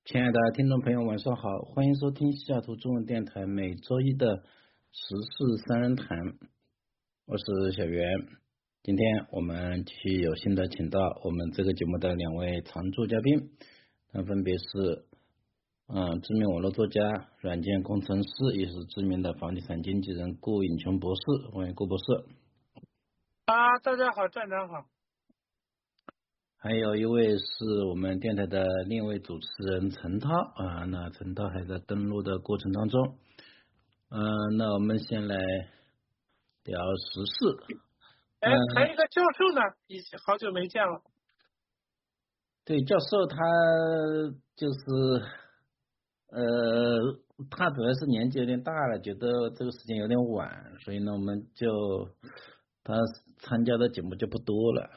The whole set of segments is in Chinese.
亲爱的听众朋友，晚上好，欢迎收听西雅图中文电台每周一的时事三人谈，我是小袁。今天我们继续有幸的请到我们这个节目的两位常驻嘉宾，他分别是知名网络作家、软件工程师，也是知名的房地产经纪人顾颖琼博士。欢迎顾博士。 大家好，站长好。 还有一位是我们电台的另一位主持人陈涛那陈涛还在登录的过程当中。那我们先来聊时事。 还有一个教授呢，好久没见了。 对，教授他就是他主要是年纪有点大了，觉得这个时间有点晚，所以呢，我们就他参加的节目就不多了。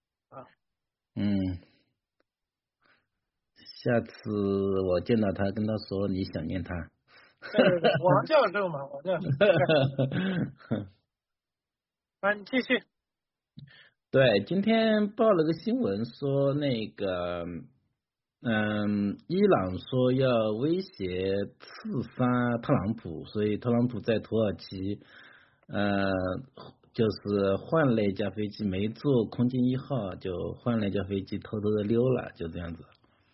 下次我见到他，跟他说你想念他。 对，王教授嘛，王教授。你继续。 对，今天报了个新闻说那个，伊朗说要威胁刺杀特朗普，所以特朗普在土耳其，就是换了一架飞机，没坐空军1号，就换了一架飞机，偷偷的溜了，就这样子。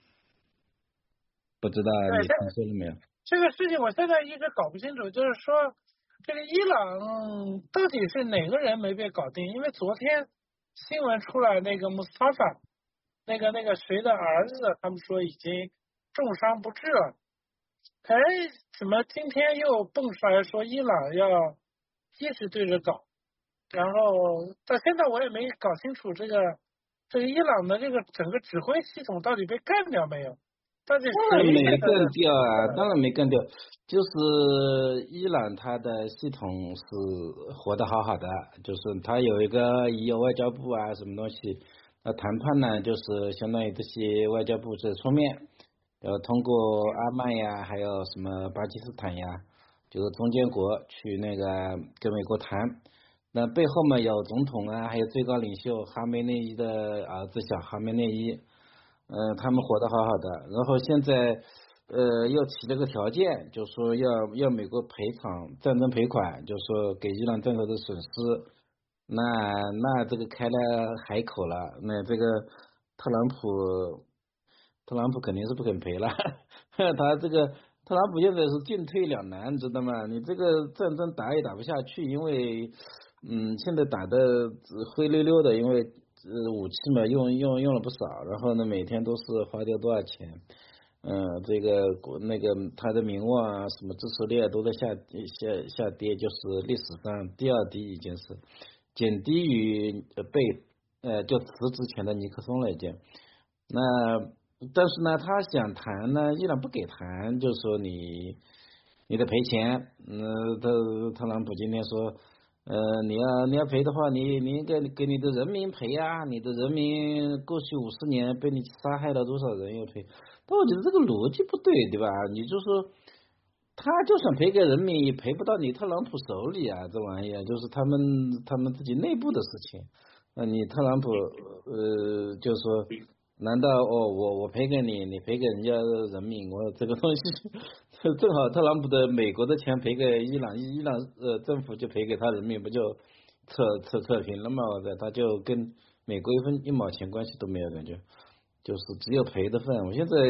不知道你听说了没有？ 这个事情我现在一直搞不清楚，就是说这个伊朗到底是哪个人没被搞定？因为昨天新闻出来，那个穆斯塔法，那个谁的儿子，他们说已经重伤不治了。怎么今天又蹦出来说伊朗要一直对着搞？然后到现在我也没搞清楚这个伊朗的这个整个指挥系统到底被干掉没有？到底当然没干掉啊，当然没干掉，就是伊朗它的系统是活得好好的，就是它有一个有外交部什么东西，那谈判呢就是相当于这些外交部在出面，通过阿曼呀，还有什么巴基斯坦呀，就是中间国去那个跟美国谈，那背后嘛有总统还有最高领袖哈梅内伊的儿子小哈梅内伊。他们活得好好的，然后现在又提了个条件，就说要美国赔偿战争赔款，就说给伊朗战争的损失，那这个开了海口了，那这个特朗普肯定是不肯赔了，他这个特朗普现在是进退两难，知道吗？你这个战争打也打不下去，因为现在打的灰溜溜的，因为武器嘛用了不少，然后呢每天都是花掉多少钱，这个那个他的名望什么支持率都在下跌，就是历史上第2低，已经是仅低于就辞职前的尼克松了已经。那但是呢，他想谈呢，伊朗不给谈，就说你得赔钱。特朗普今天说，你要赔的话，你应该给你的人民赔啊，你的人民过去50年被你杀害了多少人要赔。但我觉得这个逻辑不对，对吧？你就说他就想赔给人民，也赔不到你特朗普手里啊，这玩意儿就是他们自己内部的事情。你特朗普就说。难道我赔给你，你赔给人家人民，我这个东西正好特朗普的美国的钱赔给伊朗，伊朗政府就赔给他人民，不就扯平了吗？他就跟美国1毛钱关系都没有的，就是只有赔的份。我现在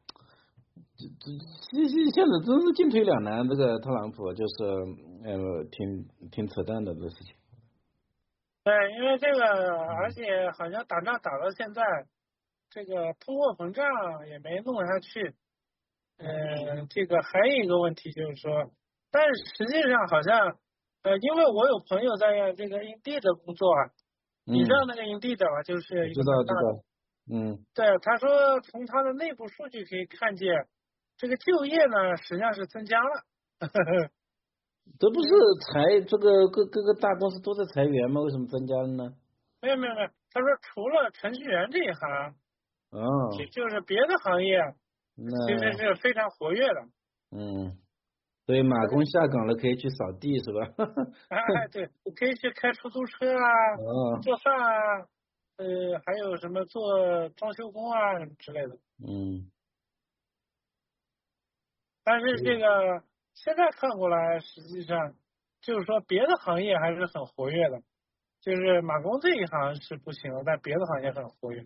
现在真是进退两难，这个特朗普就是挺扯淡的这个事情。 对，因为这个，而且好像打仗打到现在。这个通货膨胀也没弄下去，这个还有一个问题就是说，但是实际上好像，因为我有朋友在这个Indeed 工作你知道那个Indeed吧？就是一个知道， 对，他说从他的内部数据可以看见，这个就业呢实际上是增加了。 这不是这个各个大公司都在裁员吗？为什么增加了呢？ 没有，他说除了程序员这一行。就是别的行业其实是非常活跃的。 所以马工下岗了可以去扫地是吧？ 对，可以去开出租车做饭还有什么做装修工什么之类的。 但是这个现在看过来，实际上就是说别的行业还是很活跃的，就是马工这一行是不行了，但别的行业很活跃。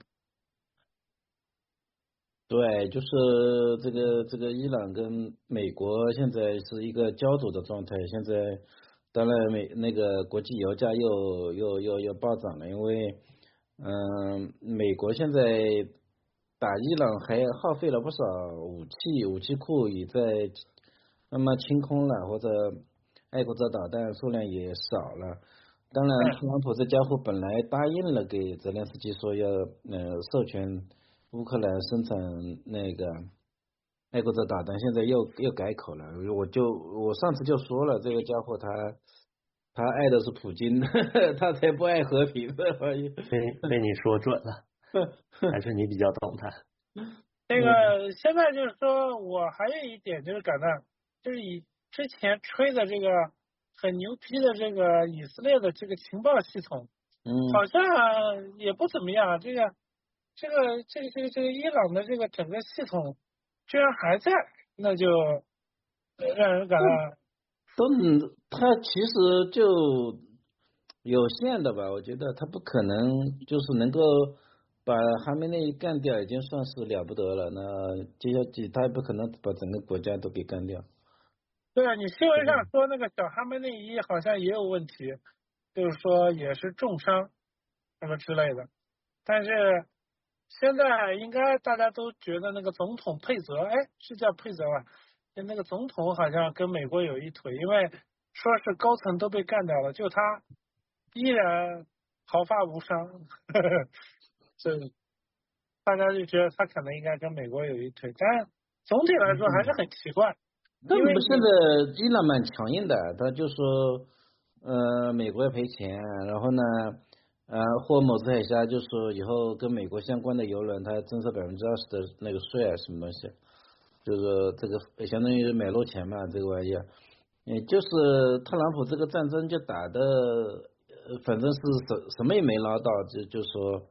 对，就是这个伊朗跟美国现在是一个焦灼的状态。现在当然那个国际油价又暴涨了，因为美国现在打伊朗还耗费了不少武器库也在慢慢清空了，或者爱国者导弹数量也少了。当然，特朗普这家伙本来答应了给泽连斯基说要授权乌克兰生产那个爱国者导弹，现在又改口了。我上次就说了，这个家伙他爱的是普京，他才不爱和平这玩意。 被你说准了，还是你比较懂他。 这个现在就是说我还有一点就是感到，就是以之前吹的这个很牛逼的这个以色列的这个情报系统，好像也不怎么样。这个伊朗的这个整个系统居然还在，那就让人感到他其实就有限的吧，我觉得他不可能就是能够把哈梅内伊干掉，已经算是了不得了。那接下去他也不可能把整个国家都给干掉。 对啊，你新闻上说那个小哈梅内伊好像也有问题，就是说也是重伤什么之类的。但是现在应该大家都觉得那个总统佩泽，哎，是叫佩泽吧？就那个总统好像跟美国有一腿，因为说是高层都被干掉了，就他依然毫发无伤。这大家就觉得他可能应该跟美国有一腿，但总体来说还是很奇怪。因为现在伊朗蛮强硬的，他就说美国要赔钱，然后呢霍姆兹海峡就说以后跟美国相关的油轮它征收20%的那个税啊，什么东西，就是这个相当于买路钱嘛，这个玩意儿。就是特朗普这个战争就打的反正是什么也没捞到，就说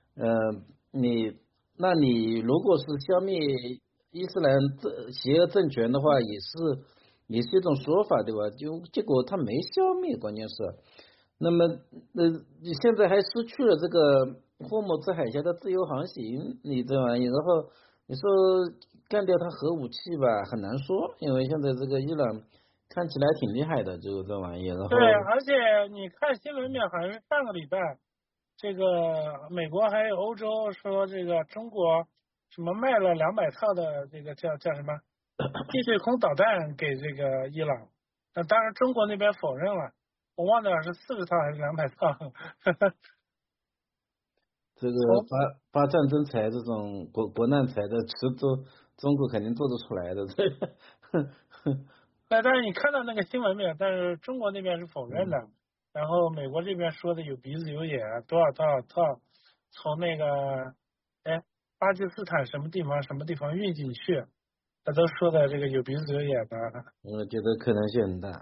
你如果是消灭伊斯兰邪恶政权的话，也是一种说法，对吧？结果他没消灭，关键是，那么你现在还失去了这个霍姆兹海峡的自由航行，你这玩意，然后你说干掉他核武器吧，很难说，因为现在这个伊朗看起来挺厉害的，这玩意，然后对，而且你看新闻面，好像是上个礼拜，这个美国还有欧洲说这个中国什么卖了200套的这个叫什么地对空导弹给这个伊朗，那当然中国那边否认了，我忘了是40套还是200套。 这个发战争财这种国难财的，中国肯定做得出来的。 但是你看到那个新闻没有？但是中国那边是否认的，然后美国这边说的有鼻子有眼，多少套从那个巴基斯坦什么地方运进去，他都说的这个有鼻子有眼的。 我觉得可能性很大。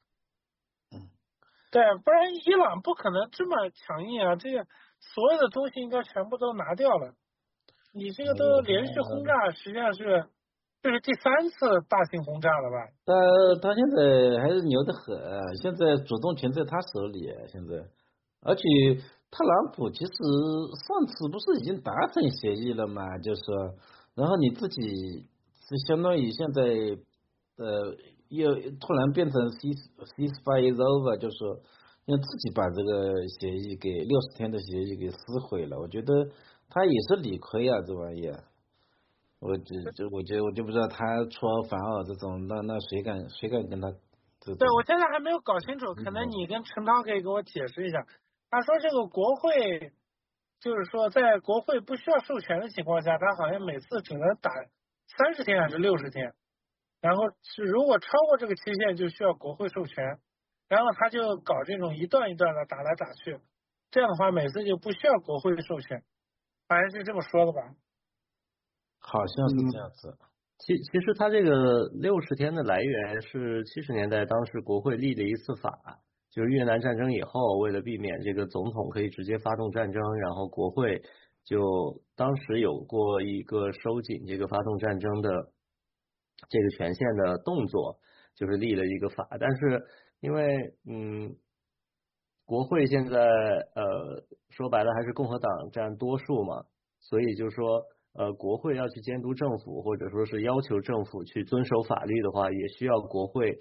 对，不然伊朗不可能这么强硬啊！这个所有的东西应该全部都拿掉了，你这个都连续轰炸，实际上是这是第3次大型轰炸了吧？ 他现在还是牛得很，现在主动权在他手里，现在，而且特朗普其实上次不是已经达成协议了嘛，就是说，然后你自己是相当于现在又突然变成 ceasefire is over，就是说要自己把这个协议给60天的协议给撕毁了，我觉得他也是理亏啊，这玩意儿。我就不知道他戳反而这种，那谁敢跟他对，我现在还没有搞清楚，可能你跟陈涛可以给我解释一下。他说这个国会，就是说在国会不需要授权的情况下，他好像每次只能打30天还是60天，然后是如果超过这个期限就需要国会授权，然后他就搞这种一段一段的打来打去，这样的话每次就不需要国会授权，好像是这么说的吧？ 好像是这样子。 其实它这个60天的来源是70年代当时国会立的一次法，就是越南战争以后，为了避免这个总统可以直接发动战争，然后国会就当时有过一个收紧这个发动战争的这个权限的动作，就是立了一个法。但是因为国会现在说白了还是共和党占多数嘛，所以就是说国会要去监督政府，或者说是要求政府去遵守法律的话，也需要国会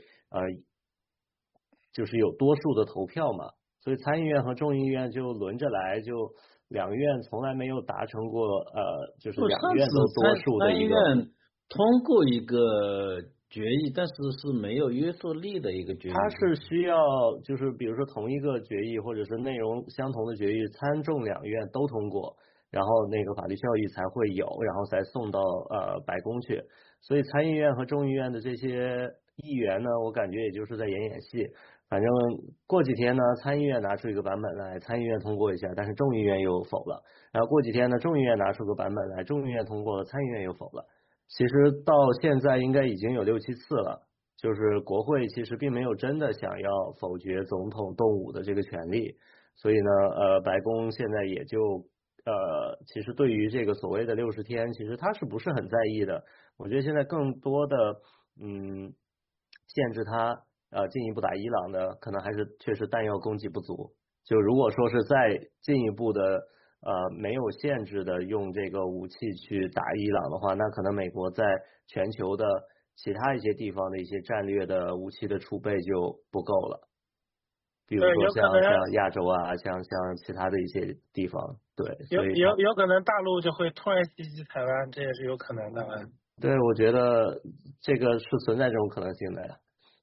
就是有多数的投票嘛。所以参议院和众议院就轮着来，就两院从来没有达成过就是两院都多数的一个。 参议院通过一个决议，但是是没有约束力的一个决议。 它是需要就是比如说同一个决议或者是内容相同的决议，参众两院都通过，然后那个法律效益才会有，然后才送到白宫去。所以参议院和众议院的这些议员呢，我感觉也就是在演演戏。反正过几天呢，参议院拿出一个版本来，参议院通过一下，但是众议院又否了。然后过几天呢，众议院拿出个版本来，众议院通过了，参议院又否了。其实到现在应该已经有6、7次了，就是国会其实并没有真的想要否决总统动武的这个权利，所以呢，白宫现在也就其实对于这个所谓的60天，其实他是不是很在意的？我觉得现在更多的限制他进一步打伊朗的，可能还是确实弹药供给不足。就如果说是再进一步的没有限制的用这个武器去打伊朗的话，那可能美国在全球的其他一些地方的一些战略的武器的储备就不够了。比如说像亚洲啊，像其他的一些地方，对，所以有可能大陆就会突然袭击台湾，这也是有可能的。 对，我觉得这个是存在这种可能性的呀。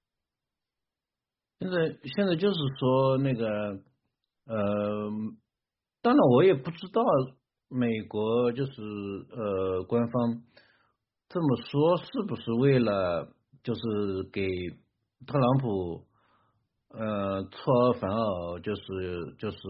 现在就是说那个当然我也不知道美国就是官方这么说是不是为了就是给特朗普出尔反尔，就是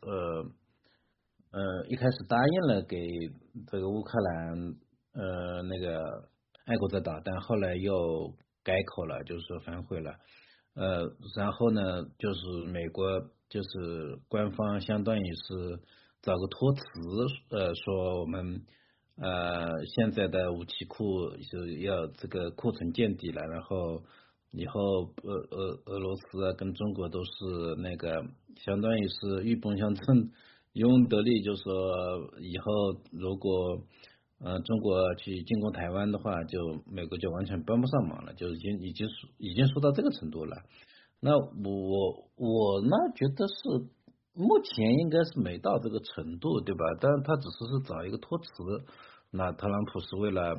一开始答应了给这个乌克兰那个爱国者导弹，后来又改口了，就是说反悔了。然后呢，就是美国就是官方相当于是找个托词，说我们现在的武器库是要这个库存见底了，然后以后俄罗斯啊跟中国都是那个相当于是鹬蚌相争，渔翁得利，就是说以后如果中国去进攻台湾的话，就美国就完全帮不上忙了，就已经说到这个程度了。那我呢觉得是目前应该是没到这个程度，对吧？但他只是找一个托词，那特朗普是为了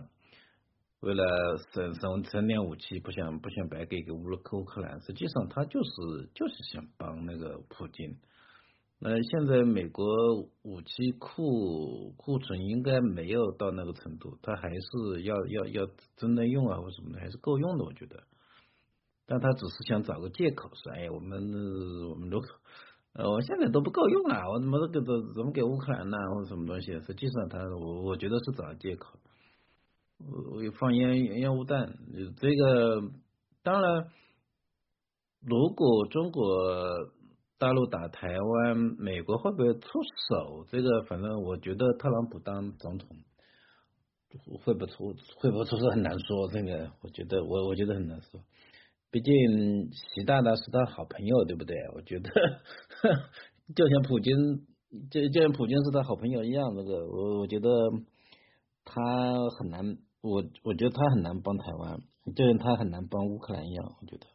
省点武器，不想白给乌克兰，实际上他就是想帮那个普京。现在美国武器库存应该没有到那个程度，他还是要真的用啊或什么的，还是够用的，我觉得。但他只是想找个借口说，哎，我们如果我现在都不够用了，我怎么给乌克兰呢，或者什么东西？实际上我觉得是找借口，我放烟雾弹。这个当然，如果中国大陆打台湾，美国会不会出手？这个反正我觉得特朗普当总统会不出手很难说。这个我觉得很难说。毕竟习大大是他好朋友，对不对？我觉得就像普京是他好朋友一样，这个我觉得他很难，我觉得他很难帮台湾，就像他很难帮乌克兰一样，我觉得。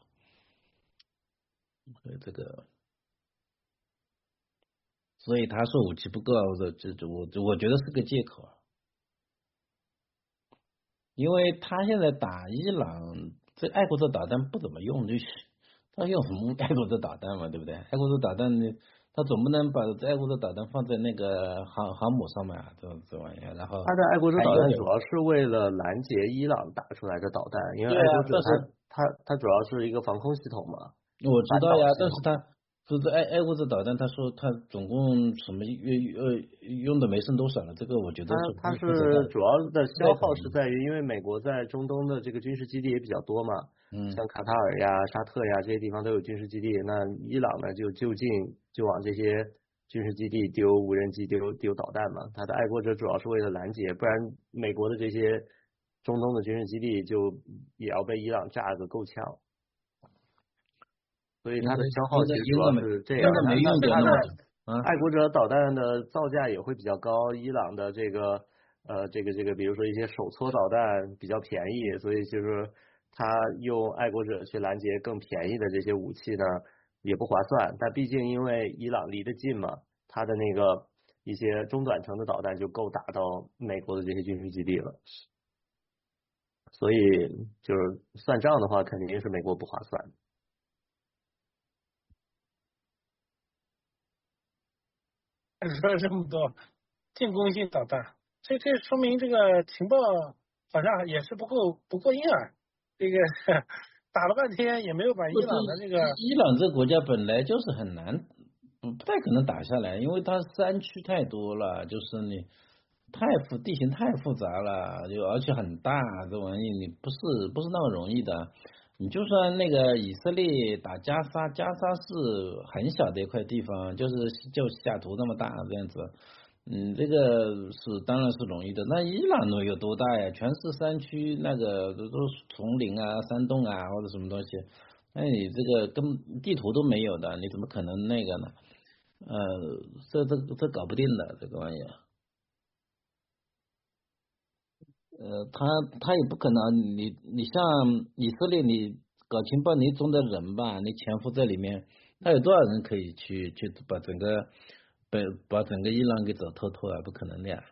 这个，所以他说武器不够，我觉得是个借口，因为他现在打伊朗。这爱国者导弹不怎么用，就是他用什么爱国者导弹嘛，对不对？爱国者导弹他总不能把爱国者导弹放在那个航母上面啊，这玩意儿。然后他的爱国者导弹主要是为了拦截伊朗打出来的导弹，因为爱国者它主要是一个防空系统嘛。 我知道呀，但是他就是爱国者导弹，他说他总共什么用的没剩多少了，这个我觉得它是主要的消耗是在于，因为美国在中东的这个军事基地也比较多嘛，像卡塔尔呀、沙特呀这些地方都有军事基地，那伊朗呢就近往这些军事基地丢无人机丢导弹嘛，它的爱国者主要是为了拦截，不然美国的这些中东的军事基地就也要被伊朗炸个够呛，所以它的消耗其实主要是这样。 没用掉那么多。 爱国者导弹的造价也会比较高，伊朗的这个比如说一些手搓导弹比较便宜，所以就是他用爱国者去拦截更便宜的这些武器呢也不划算。但毕竟因为伊朗离得近嘛，它的那个一些中短程的导弹就够打到美国的这些军事基地了，所以就是算账的话，肯定是美国不划算。 说了这么多进攻性导弹，这说明这个情报好像也是不够硬啊。这个打了半天也没有把伊朗的这个伊朗这个国家本来就是很难，不太可能打下来，因为它山区太多了，就是你地形太复杂了，而且很大，这玩意你不是那么容易的。你就算那个以色列打加沙是很小的一块地方，就西雅图那么大这样子，这个当然是容易的。那伊朗有多大呀？全是山区，那个都是丛林啊、山洞啊或者什么东西，那你这个跟地图都没有的，你怎么可能那个呢？这搞不定的这个玩意儿。他也不可能，你像以色列，你搞情报，你总得人吧，你潜伏在里面，他有多少人可以去把整个伊朗给走透透啊？不可能的呀。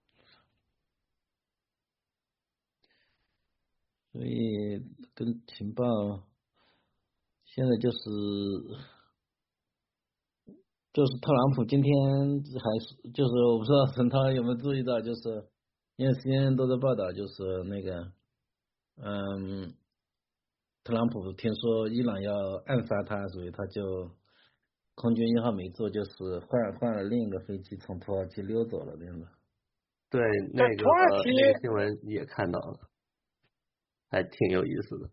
所以跟情报现在就是特朗普今天就是我不知道陈涛有没有注意到，就是因为CNN都在报道，就是那个特朗普听说伊朗要暗杀他，所以他就空军1号没坐，就是换了另一个飞机从土耳其溜走了这样的。 对，那个新闻也看到了，还挺有意思的。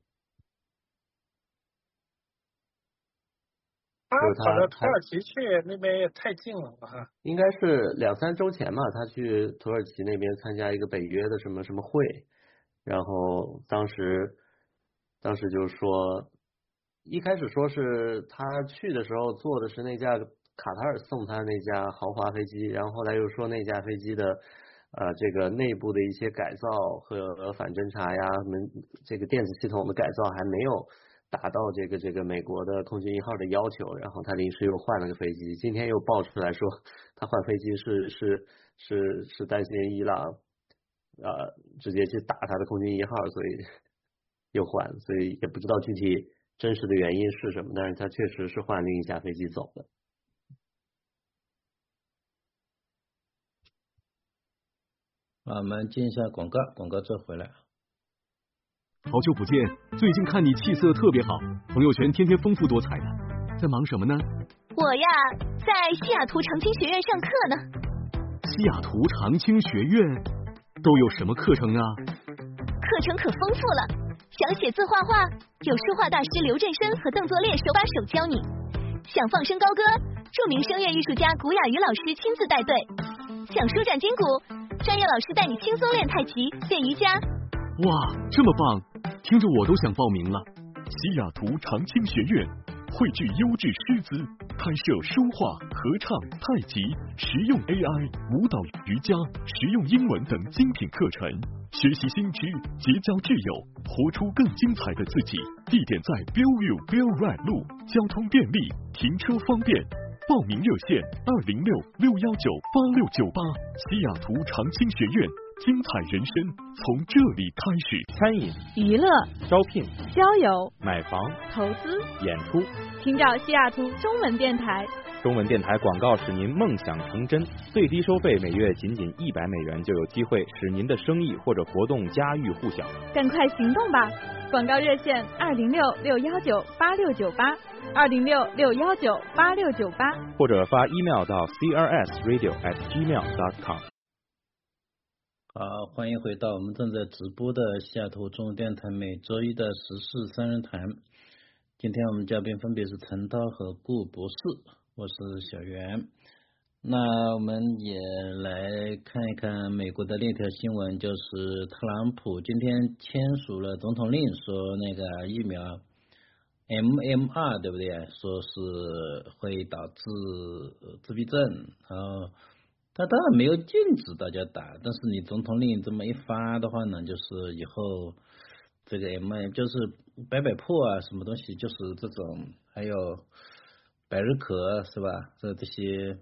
他跑到土耳其去那边也太近了哈。 应该是2-3周前嘛，他去土耳其那边参加一个北约的什么什么会，然后当时就是说，一开始说是他去的时候坐的是那架卡塔尔送他那架豪华飞机，然后后来又说那架飞机的这个内部的一些改造和反侦察呀，这个电子系统的改造还没有达到这个美国的空军1号的要求，然后他临时又换了个飞机，今天又爆出来说他换飞机是担心伊朗直接去打他的空军1号，所以又换，所以也不知道具体真实的原因是什么，但是他确实是换另一架飞机走的。 我们进一下广告之后回来。 好久不见，最近看你气色特别好，朋友圈天天丰富多彩的，在忙什么呢？ 我呀，在西雅图长青学院上课呢。 西雅图长青学院都有什么课程啊？ 课程可丰富了，想写字画画，有书画大师刘振生和邓作烈手把手教你；想放声高歌，著名声乐艺术家古雅瑜老师亲自带队；想舒展筋骨，专业老师带你轻松练太极、练瑜伽。 哇，这么棒，听着我都想报名了。西雅图长青学院汇聚优质师资，开设书画、合唱、太极、实用 AI、舞蹈、瑜伽、实用英文等精品课程，学习新知，结交挚友，活出更精彩的自己。地点在 Bellevue Bell Right 路，交通便利，停车方便。报名热线206-619-8698。西雅图长青学院，精彩人生从这里开始。 餐饮、 娱乐、 招聘、 交友、 买房、 投资、 演出， 请找西雅图中文电台。 中文电台广告使您梦想成真，最低收费每月仅$100，就有机会使您的生意或者活动家喻户晓。 赶快行动吧！广告热线206-619-8698，206-619-8698， 或者发 email 到 crsradio@gmail.com。 好，欢迎回到我们正在直播的西雅图中文电台每周一的时事3人谈。今天我们嘉宾分别是陈涛和顾博士，我是小袁。 那我们也来看一看美国的另一条新闻，就是特朗普今天签署了总统令，说那个疫苗 MMR 对不对？说是会导致自闭症，然后他当然没有禁止大家打，但是你总统令这么一发的话呢，就是以后这个 MM 就是百破啊，什么东西就是这种，还有百日咳是吧？这些。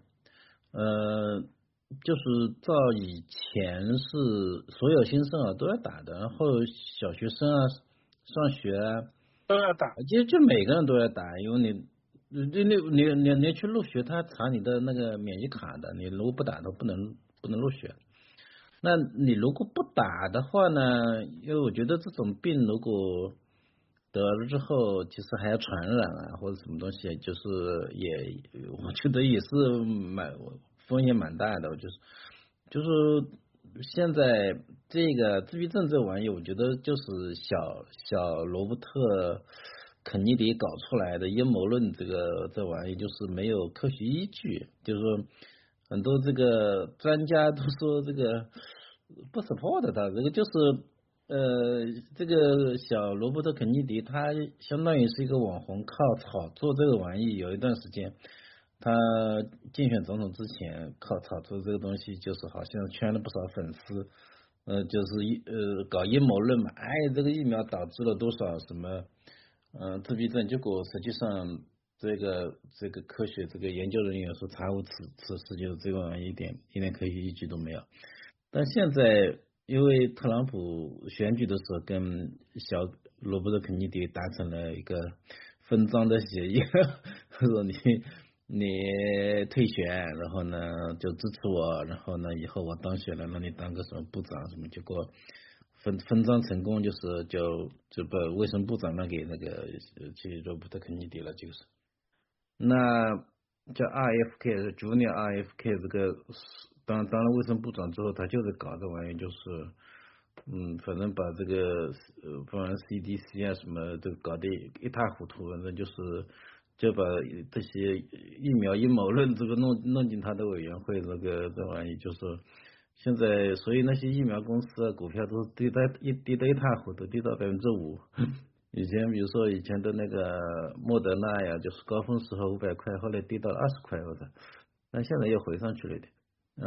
就是照以前是所有新生儿都要打的，然后小学生啊、上学啊都要打， 就每个人都要打，因为你去入学，他查你的那个免疫卡的，你如果不打都不能入学。那你如果不打的话呢，因为我觉得这种病如果得了之后，其实还要传染啊，或者什么东西，就是我觉得也是风险蛮大的，就是现在这个自闭症这玩意，我觉得就是小罗伯特肯尼迪搞出来的阴谋论，这玩意就是没有科学依据，就是说很多这个专家都说这个不 support 他，这个就是这个小罗伯特肯尼迪他相当于是一个网红，靠炒作这个玩意有一段时间。他竞选总统之前靠炒作这个东西，就是好像圈了不少粉丝，就是搞阴谋论嘛，这个疫苗导致了多少什么自闭症，结果实际上这个科学这个研究人员说查无此事，就是这个玩意一点科学依据都没有。但现在因为特朗普选举的时候跟小罗伯特肯尼迪达成了一个分赃的协议，说你退选，然后呢就支持我，然后呢以后我当选了，让你当个什么部长什么，结果分赃成功，就把卫生部长让给那个去罗伯特肯尼迪了，就是那叫 RFK Junior RFK 这个当了卫生部长之后，他就是搞这玩意，就是反正把这个不管 CDC 啊什么都搞得一塌糊涂，反正就把这些疫苗阴谋论这个弄进他的委员会，这玩意就是现在，所以那些疫苗公司啊股票都跌得一塌糊涂，跌到5%。以前比如说以前的那个莫德纳呀，就是高峰时候500块，后来跌到了20块，我操！但现在又回上去了一点，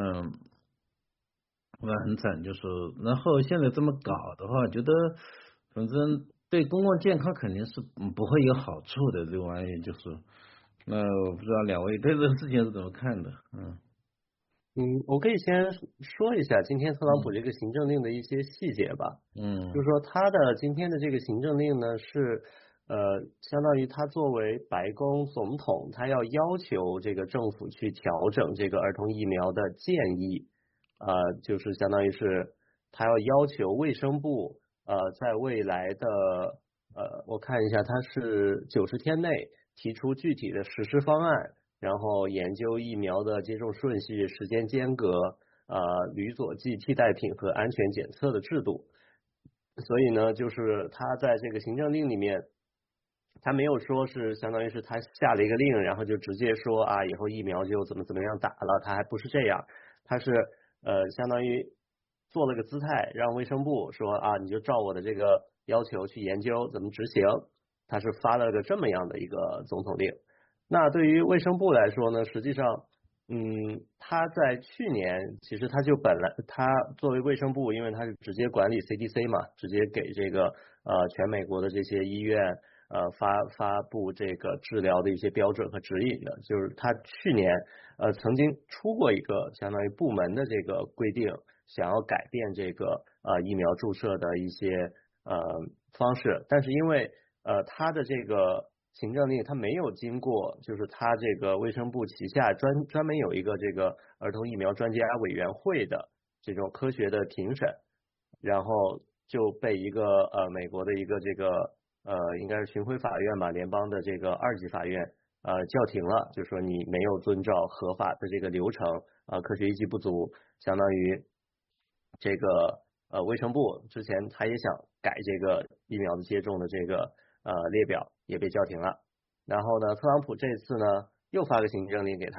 那很惨，就是然后现在这么搞的话，觉得反正对公共健康肯定是不会有好处的，这个玩意就是，那我不知道两位对这个事情是怎么看的？ 我可以先说一下今天特朗普这个行政令的一些细节吧。就是说他的今天的这个行政令呢是相当于他作为白宫总统，他要求这个政府去调整这个儿童疫苗的建议，就是相当于是他要求卫生部在未来的我看一下，他是90天内提出具体的实施方案，然后研究疫苗的接种顺序、时间间隔、铝佐剂替代品和安全检测的制度。所以呢，就是他在这个行政令里面，他没有说是相当于是他下了一个令，然后就直接说以后疫苗就怎么样打了，他还不是这样，他是相当于做了个姿态，让卫生部说你就照我的这个要求去研究怎么执行，他是发了个这么样的一个总统令。那对于卫生部来说呢，实际上他在去年其实他就他作为卫生部，因为他是直接管理 CDC 嘛，直接给这个全美国的这些医院发布这个治疗的一些标准和指引的，就是他去年曾经出过一个相当于部门的这个规定，想要改变这个疫苗注射的一些方式，但是因为他的这个行政令他没有经过，就是他这个卫生部旗下专门有一个这个儿童疫苗专家委员会的这种科学的评审，然后就被一个美国的一个这个应该是巡回法院吧，联邦的这个2级法院叫停了，就说你没有遵照合法的这个流程，科学依据不足，相当于这个卫生部之前他也想改这个疫苗的接种的这个列表，也被叫停了。然后呢，特朗普这次呢又发个行政令给他，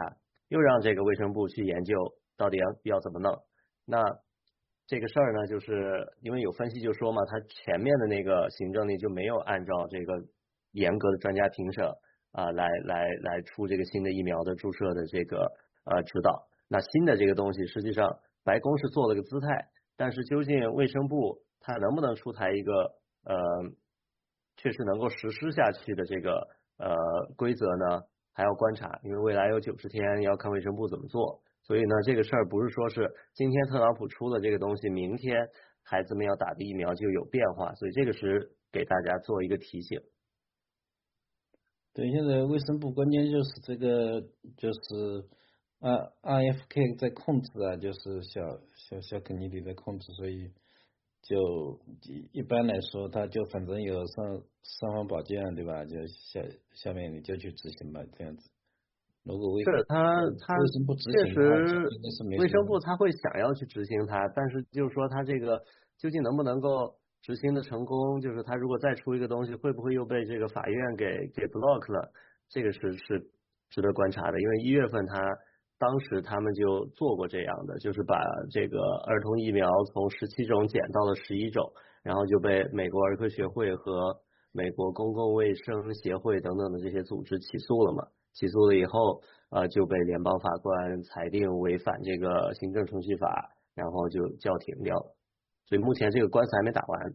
又让这个卫生部去研究到底要怎么弄。那这个事儿呢，就是因为有分析就说嘛，他前面的那个行政令就没有按照这个严格的专家评审来出这个新的疫苗的注射的这个指导。那新的这个东西，实际上白宫是做了个姿态，但是究竟卫生部它能不能出台一个确实能够实施下去的这个规则呢，还要观察，因为未来有90天要看卫生部怎么做。所以呢，这个事儿不是说是今天特朗普出了这个东西，明天孩子们要打的疫苗就有变化，所以这个是给大家做一个提醒。 对，现在卫生部关键就是这个就是RFK 在控制啊，就是小肯尼迪在控制，所以就一般来说他就反正有尚方宝剑，对吧？就下面你就去执行吧，这样子。如果卫生部执行确实卫生部他他会想要去执行它，但是就是说他这个究竟能不能够执行的成功，就是他如果再出一个东西，会不会又被这个法院给 block 了，这个是值得观察的。因为1月份当时他们就做过这样的，就是把这个儿童疫苗从17种减到了11种，然后就被美国儿科学会和美国公共卫生协会等等的这些组织起诉了嘛。起诉了以后就被联邦法官裁定违反这个行政程序法，然后就叫停掉了。所以目前这个官司还没打完。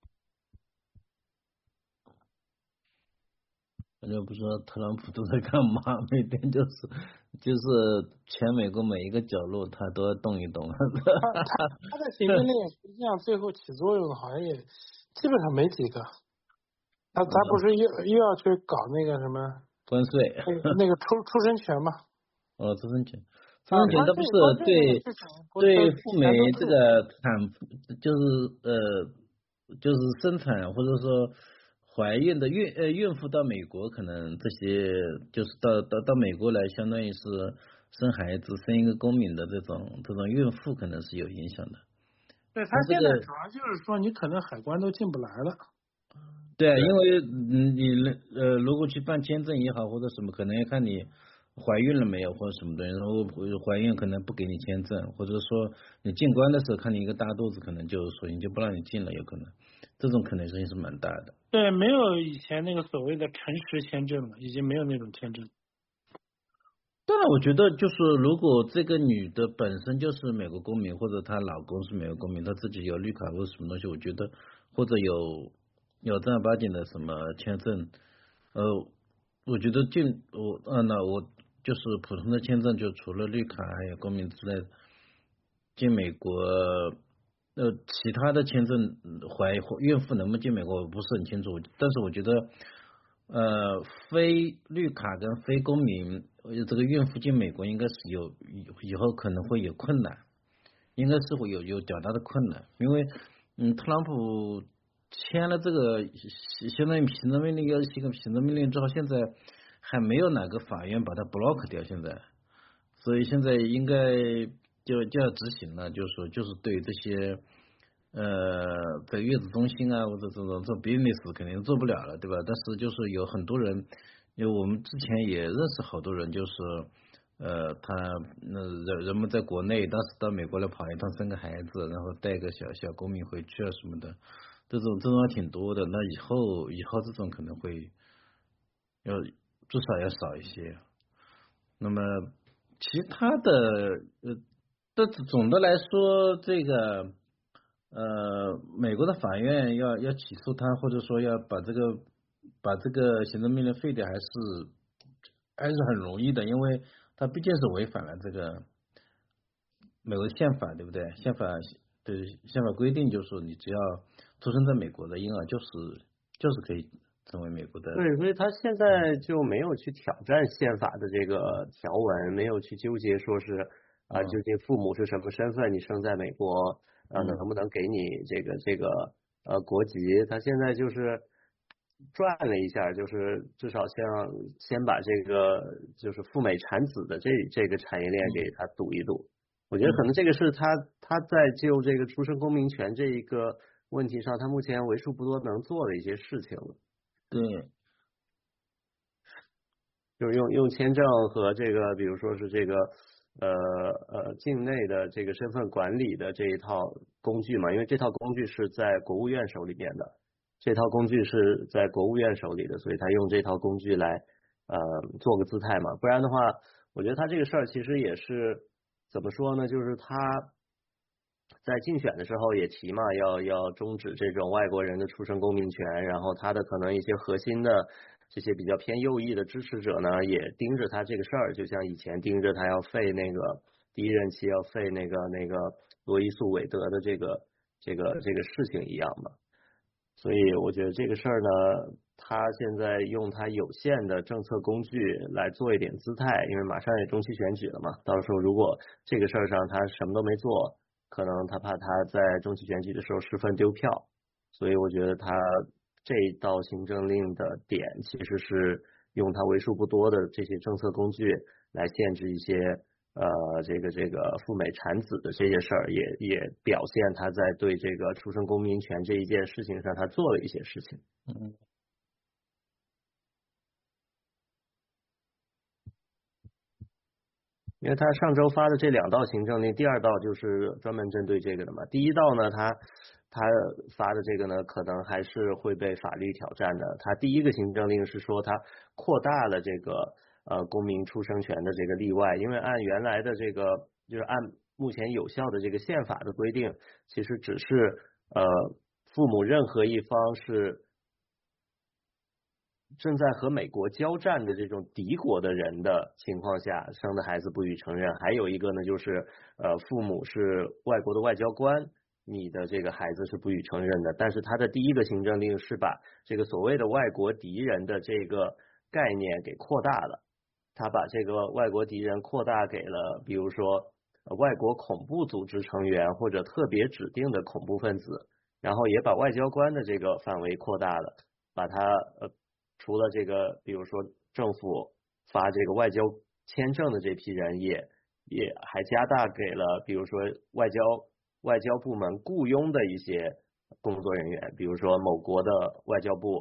反正不知道特朗普都在干嘛，每天就是全美国每一个角落他都要动一动。 他的行政令实际上最后起作用的好像也基本上没几个。他不是又要去搞那个什么关税？ 那个出生权嘛？ 出生权他不是对赴美这个就是生产或者说怀孕的孕妇到美国，可能这些就是到美国来，相当于是生孩子生一个公民的这种孕妇，可能是有影响的。 对，他现在主要就是说你可能海关都进不来了。 对，因为你如果去办签证也好或者什么，可能要看你怀孕了没有或者什么的，然后怀孕可能不给你签证，或者说你进关的时候看你一个大肚子，可能就索性就不让你进了，有可能这种可能性是蛮大的。 对，没有以前那个所谓的诚实签证了，已经没有那种签证。 当然，我觉得就是如果这个女的本身就是美国公民，或者她老公是美国公民，她自己有绿卡或者什么东西，我觉得或者有正儿八经的什么签证，我觉得那我就是普通的签证，就除了绿卡还有公民之类的，进美国其他的签证孕妇能不能进美国我不是很清楚，但是我觉得非绿卡跟非公民这个孕妇进美国应该是以后可能会有困难，应该是会有较大的困难，因为特朗普签了这个相当于行政命令，要一个行政命令之后，现在还没有哪个法院把它 block 掉，现在，所以现在应该就要执行了，就是对这些在月子中心啊或者这种 business 肯定做不了了，对吧？但是就是有很多人，因为我们之前也认识好多人，就是人们在国内当时到美国来跑一趟生个孩子，然后带个小公民回去啊什么的，这种还挺多的。那以后这种可能会至少要少一些。那么其他的但总的来说，这个美国的法院要起诉他，或者说要把这个行政命令废掉，还是很容易的，因为他毕竟是违反了这个美国宪法，对不对？宪法规定就是说，你只要出生在美国的婴儿就是可以成为美国的。 对，所以他现在就没有去挑战宪法的这个条文，没有去纠结说是究竟父母是什么身份，你生在美国能不能给你这个国籍？他现在就是转了一下，就是至少先把这个就是赴美产子的这个产业链给他堵一堵。我觉得可能这个是他在就这个出生公民权这一个问题上，他目前为数不多能做的一些事情了。 对， 就是用签证和这个，比如说是这个境内的这个身份管理的这一套工具嘛，因为这套工具是在国务院手里边的，这套工具是在国务院手里的，所以他用这套工具来做个姿态嘛，不然的话，我觉得他这个事儿其实也是怎么说呢，就是他在竞选的时候也提嘛，要终止这种外国人的出生公民权，然后他的可能一些核心的这些比较偏右翼的支持者呢，也盯着他这个事儿，就像以前盯着他要废那个第一任期要废那个罗伊诉韦德的这个事情一样嘛。所以我觉得这个事儿呢，他现在用他有限的政策工具来做一点姿态，因为马上也中期选举了嘛，到时候如果这个事儿上他什么都没做，可能他怕他在中期选举的时候失分丢票，所以我觉得他这一道行政令的点其实是用他为数不多的这些政策工具来限制一些这个赴美产子的这些事儿，也表现他在对这个出生公民权这一件事情上他做了一些事情。因为他上周发的这2道行政令，第2道就是专门针对这个的嘛。第1道呢，他发的这个呢，可能还是会被法律挑战的。他第1个行政令是说他扩大了这个公民出生权的这个例外，因为按原来的这个就是按目前有效的这个宪法的规定，其实只是父母任何一方是正在和美国交战的这种敌国的人的情况下生的孩子不予承认，还有一个呢就是父母是外国的外交官，你的这个孩子是不予承认的。但是他的第1个行政令是把这个所谓的外国敌人的这个概念给扩大了，他把这个外国敌人扩大给了比如说外国恐怖组织成员或者特别指定的恐怖分子，然后也把外交官的这个范围扩大了，把它除了这个比如说政府发这个外交签证的这批人，也还加大给了比如说外交部门雇佣的一些工作人员，比如说某国的外交部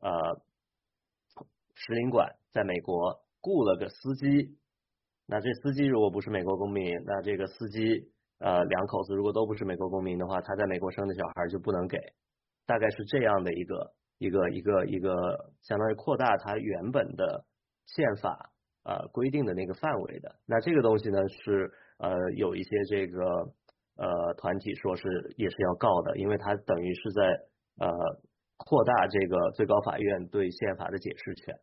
使领馆在美国雇了个司机，那这司机如果不是美国公民，那这个司机2口子如果都不是美国公民的话，他在美国生的小孩就不能给，大概是这样的一个相当于扩大它原本的宪法规定的那个范围的。那这个东西呢是有一些这个团体说是也是要告的，因为它等于是在扩大这个最高法院对宪法的解释权。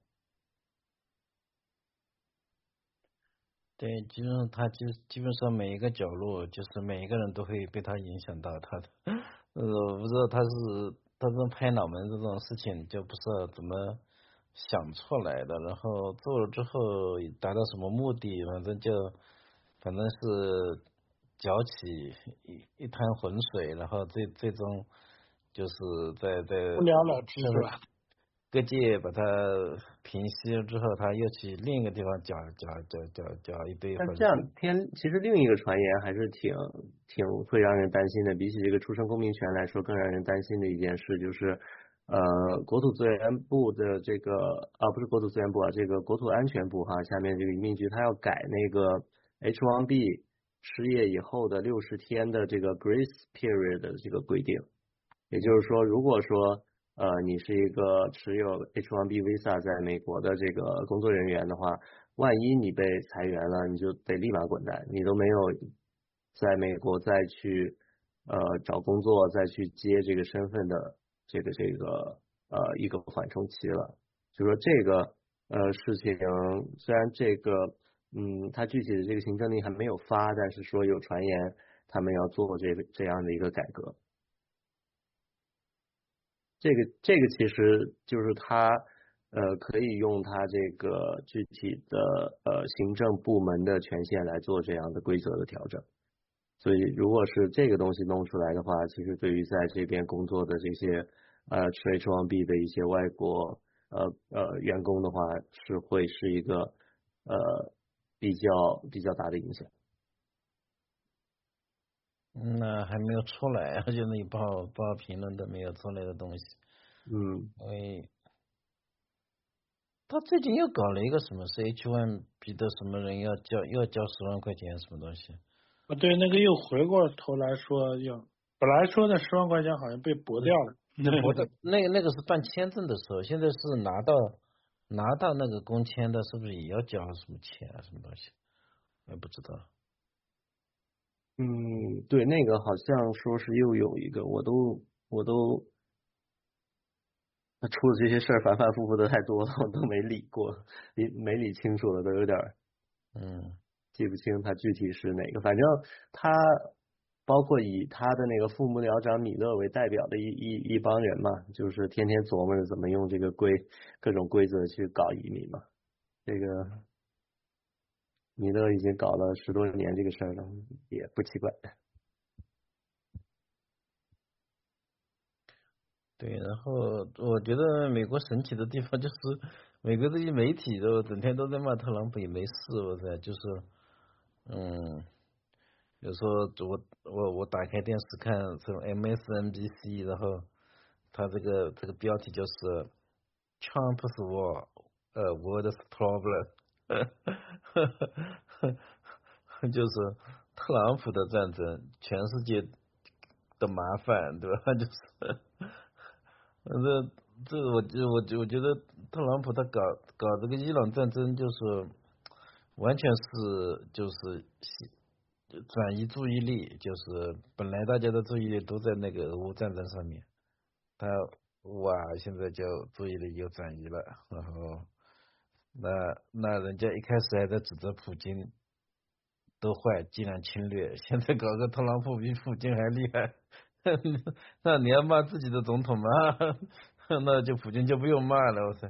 对，就是他基本上每一个角落，就是每一个人都会被他影响到他的。我不知道他这种拍脑门这种事情，就不知道怎么想出来的，然后做了之后达到什么目的，反正是搅起一滩浑水，然后最终就是在不了了之是吧？ 各界把它平息了之后，他又去另一个地方搅一堆浑水。 这样其实另一个传言还是挺会让人担心的，比起这个出生公民权来说，更让人担心的一件事就是国土资源部的这个不是国土资源部这个国土安全部下面这个移民局，他要改那个 H1B 失业以后的60天的这个 grace period 的这个规定，也就是说，如果说你是一个持有 H1B visa 在美国的这个工作人员的话，万一你被裁员了，你就得立马滚蛋，你都没有在美国再去找工作，再去接这个身份的这个一个缓冲期了。就说这个事情虽然这个它具体的这个行政令还没有发，但是说有传言他们要做这样的一个改革。这个其实就是他可以用他这个具体的行政部门的权限来做这样的规则的调整。所以如果是这个东西弄出来的话，其实对于在这边工作的这些持 H1B 的一些外国员工的话，会是一个比较大的影响。 那还没有出来，就那一报评论都没有出来的东西。因为他最近又搞了一个什么是 H1B 的什么人又要交10万块钱什么东西？ 对，那个又回过头来说本来说的10万块钱好像被驳掉了。 那个是办签证的时候，现在是拿到那个工签的，是不是也要交什么钱啊什么东西？我也不知道。 对，那个好像说是又有一个，我都他出的这些事儿反反复复的太多了，我都没理过，没理清楚了，都有点记不清他具体是哪个。反正他包括以他的那个副幕僚长米勒为代表的一帮人嘛，就是天天琢磨着怎么用这个各种规则去搞移民嘛。这个米勒已经搞了10多年这个事儿了，也不奇怪。 对，然后我觉得美国神奇的地方就是美国这些媒体都整天都在骂特朗普也没事，我操，就是有时候我打开电视看这种 MSNBC， 然后他这个标题就是 Trump's War World's Problem 就是特朗普的战争，全世界的麻烦，对吧？就是我觉得特朗普他搞这个伊朗战争，就是完全是就是转移注意力，就是本来大家的注意力都在那个俄乌战争上面，他现在就注意力又转移了，然后那人家一开始还在指责普京都坏，既然侵略，现在搞个特朗普比普京还厉害。那你要骂自己的总统吗？那就普京就不用骂了，我操。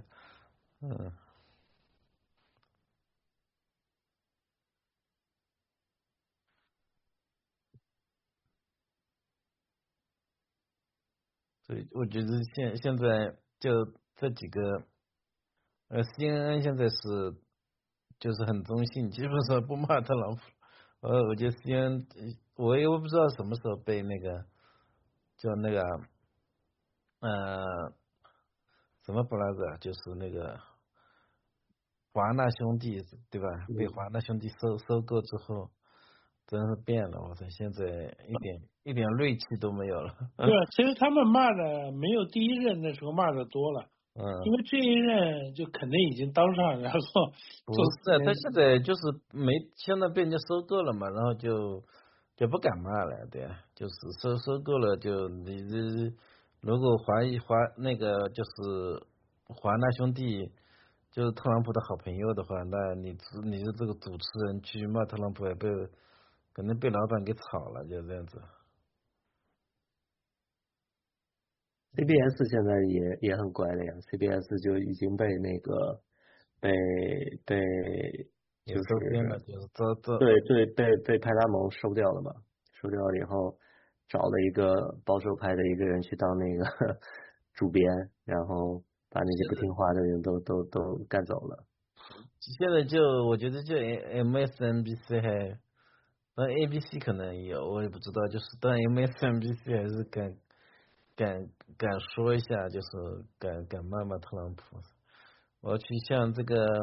所以我觉得现在就这几个CNN 现在是就是很中性，基本上不骂特朗普。我觉得CNN我也不知道什么时候被那个叫那个什么布拉格，就是那个华纳兄弟对吧？被华纳兄弟收购之后，真是变了，我操！现在一点锐气都没有了。 对，其实他们骂的没有第一任那时候骂的多了。因为这一任就肯定已经当上，然后不是他现在就是现在被人家收购了嘛，然后就不敢骂了，对啊，就是收购了就你这如果那个就是华纳兄弟就是特朗普的好朋友的话，那你是这个主持人去骂特朗普，也可能被老板给炒了，就这样子。 CBS 现在也很乖的呀 ，CBS 就已经被那个被就是收编了，就是被派拉蒙收掉了嘛，收掉了以后找了一个保守派的一个人去当那个主编，然后把那些不听话的人都干走了。 现在我觉得就 MSNBC 当然 ABC 可能有，我也不知道，就是当 MSNBC 还是敢说一下，就是敢骂特朗普。我去像这个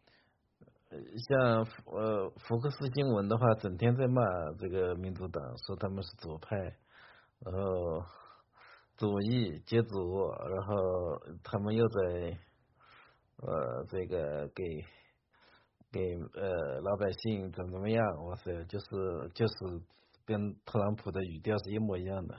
像福克斯新闻的话，整天在骂这个民主党，说他们是左派，然后左翼接左，然后他们又在这个给老百姓怎么样，哇塞，就是跟特朗普的语调是一模一样的。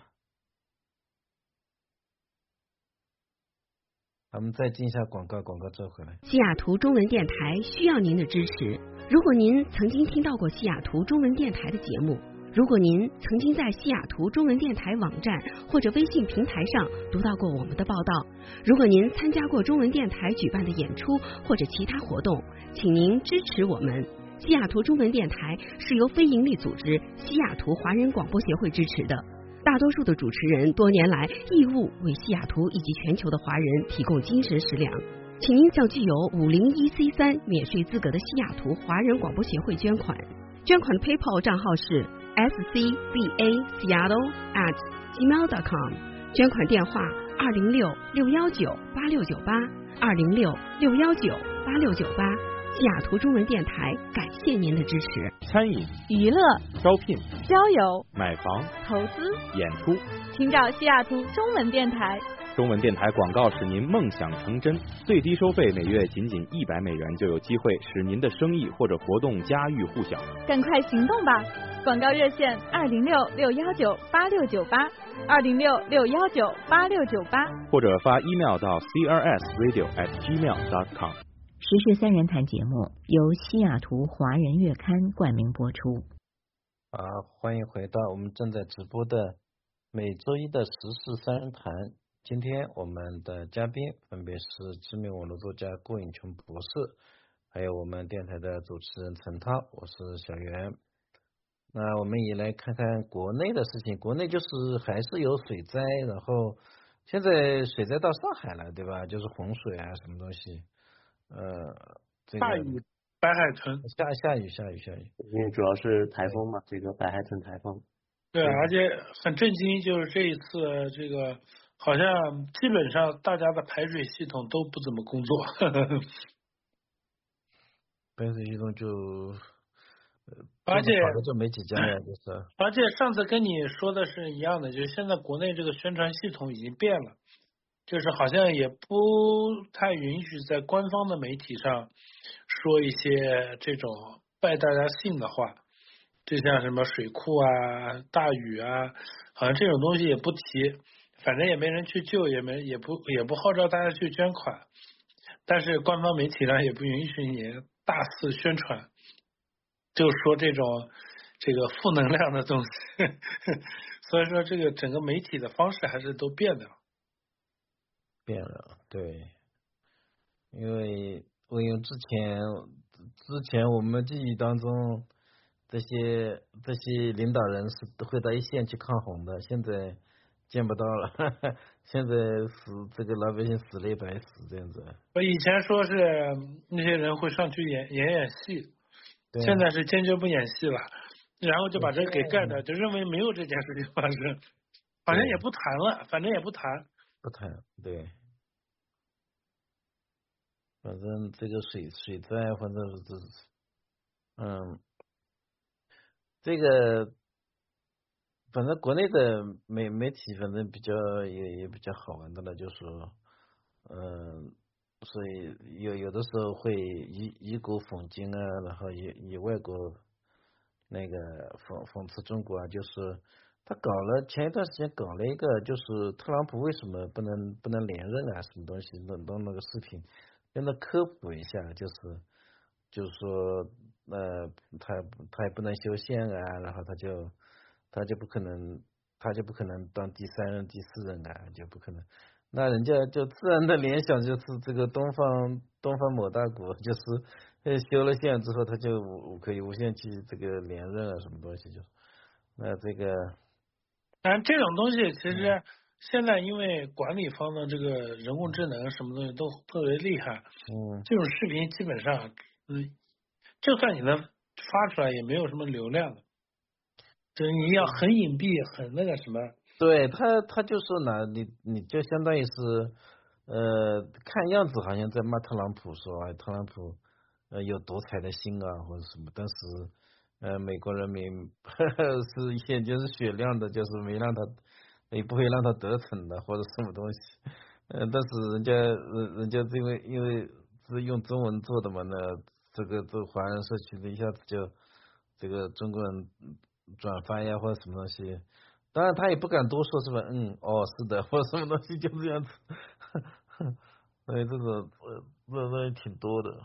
咱们再进一下广告之后回来。 西雅图中文电台需要您的支持。如果您曾经听到过西雅图中文电台的节目，如果您曾经在西雅图中文电台网站或者微信平台上读到过我们的报道，如果您参加过中文电台举办的演出或者其他活动，请您支持我们。西雅图中文电台是由非营利组织西雅图华人广播协会支持的。大多数的主持人多年来义务为西雅图以及全球的华人提供精神食粮，请您向具有501C3免税资格的西雅图华人广播协会捐款。捐款的 PayPal 账号是 scbaseattle@gmail.com， 捐款电话206-619-8698 206-619-8698。 8698。西雅图中文电台感谢您的支持。 餐饮、 娱乐、 招聘、 交友、 买房、 投资、 演出， 请找西雅图中文电台。 中文电台广告使您梦想成真，最低收费每月仅100美元就有机会使您的生意或者活动家喻户晓。 赶快行动吧！广告热线206-619-8698，206-619-8698， 或者发 email 到 crsradio@gmail.com。 时事三人谈节目由西雅图华人月刊冠名播出。 欢迎回到我们正在直播的每周一的时事三人谈。今天我们的嘉宾分别是知名网络作家郭颖琼博士，还有我们电台的主持人陈涛，我是小袁。那我们也来看看国内的事情。国内就是还是有水灾，然后现在水灾到上海了，对吧？就是洪水啊，什么东西。 大雨，白海豚下雨， 因为主要是台风嘛，这个白海豚台风。 对，而且很震惊，就是这一次这个好像基本上大家的排水系统都不怎么工作。 排水系统就而且好的就没几家了，就是。 而且上次跟你说的是一样的，就是现在国内这个宣传系统已经变了。就是好像也不太允许在官方的媒体上说一些这种败大家兴的话，就像什么水库啊、大雨啊，好像这种东西也不提，反正也没人去救，也不号召大家去捐款，但是官方媒体上也不允许你大肆宣传，就说这种这个负能量的东西，所以说这个整个媒体的方式还是都变的。 变了，对，因为之前我们记忆当中，这些领导人是会到一线去抗洪的，现在见不到了，现在这个老百姓死了也白死这样子。 我以前说是那些人会上去演戏，现在是坚决不演戏了，然后就把这给盖掉，就认为没有这件事情发生，好像也不谈了，反正也不谈。 不谈，对，反正这个水灾，反正是这个反正国内的媒体反正比较也比较好玩的了，就是说，所以有的时候会以古讽今啊，然后以外国那个讽刺中国啊，就是他前一段时间搞了一个，就是特朗普为什么不能连任啊，什么东西弄那个视频，跟他科普一下，就是说他也不能修宪啊，然后他就不可能当第3任第4任啊，就不可能。那人家就自然的联想就是这个东方某大国，就是修了宪之后，他就可以无限期这个连任啊，什么东西就那这个。 但这种东西其实现在因为管理方的这个人工智能什么东西都特别厉害，这种视频基本上，就算你能发出来，也没有什么流量的，就是你要很隐蔽，很那个什么。 对他就说呢，你就相当于是看样子好像在骂特朗普，说特朗普有独裁的心啊或者什么，但是美国人民是眼睛是雪亮的，就是也不会让他得逞的或者什么东西，但是人家因为是用中文做的嘛，那这个华人社区的一下子就这个中国人转发呀或者什么东西。当然他也不敢多说，是吧？是的，或者什么东西就这样子，所以这种东西挺多的。